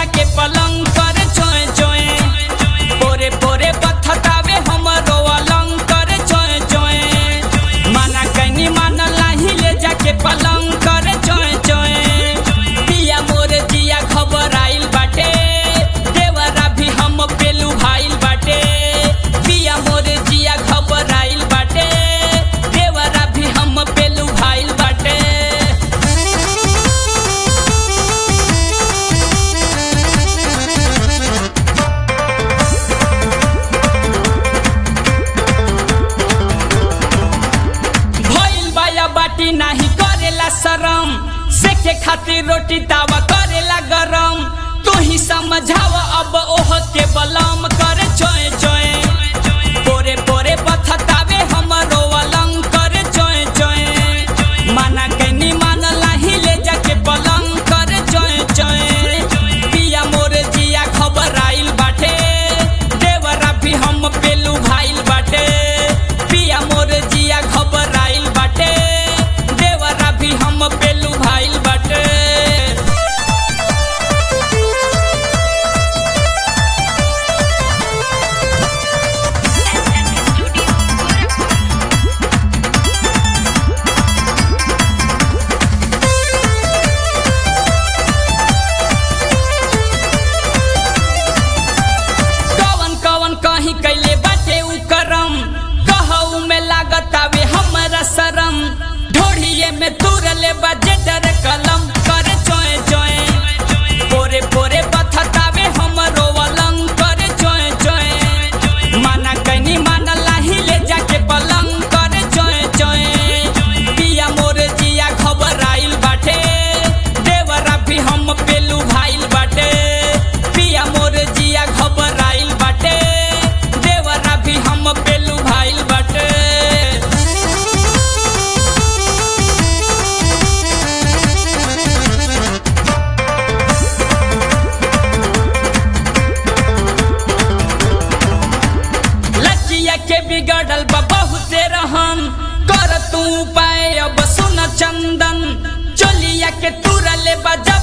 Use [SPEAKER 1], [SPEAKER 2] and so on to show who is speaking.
[SPEAKER 1] जाके पलंग कर चोए चोए पोरे पोरे बथतावे हमरो अलंग कर चोए चोए माना कहीं मानला ही ले जाके पलंग कर चोए चोए पिया मोर जिया खबर आइल बाटे देवरा भी हम पेलू भाइल बाटे पिया मोर जिया खबर आइल बाटे देवरा भी हम पेलू भाइल बाटे। बाटी नहीं करेला शरम सेके खातिर रोटी तावा करेला गरम तू ही समझावा अब ओह के बलम करे चोए चोए पोरे पोरे बथतावे हमरो अलंग करे चोए चोए माना कहीं मानला ही ले जाके पलंग करे चोए चोए पिया मोर जिया खबर आइल बाटे देवरा भी हम पेलू भाइल बाटे पिया मोर जिया खबर आइल बाटे भी हम पेलू भाइल बाटे। कवन कवन कहीं कैले बाटे उ करम कहू में लागत आवे हमरा शरम ढोढ़िए में तुरले बजे डर कलम करे चोए चोए पोरे पोरे बथतावे हमरो अलंग करे चोए चोए माना कहीं मानला ही ले जाके पलंग करे चोए चोए पिया मोर जिया खबर आइल बाटे देवरा भी हम पेलू भाइल बाटे पिया मोर जिया खबर आइल बाटे देवरा भी हम पेलू भाइल बाटे। के बिगड़ल बा बहुते रहन कर तू पाए अब सुन चंदन चोलिया के तुरले बजा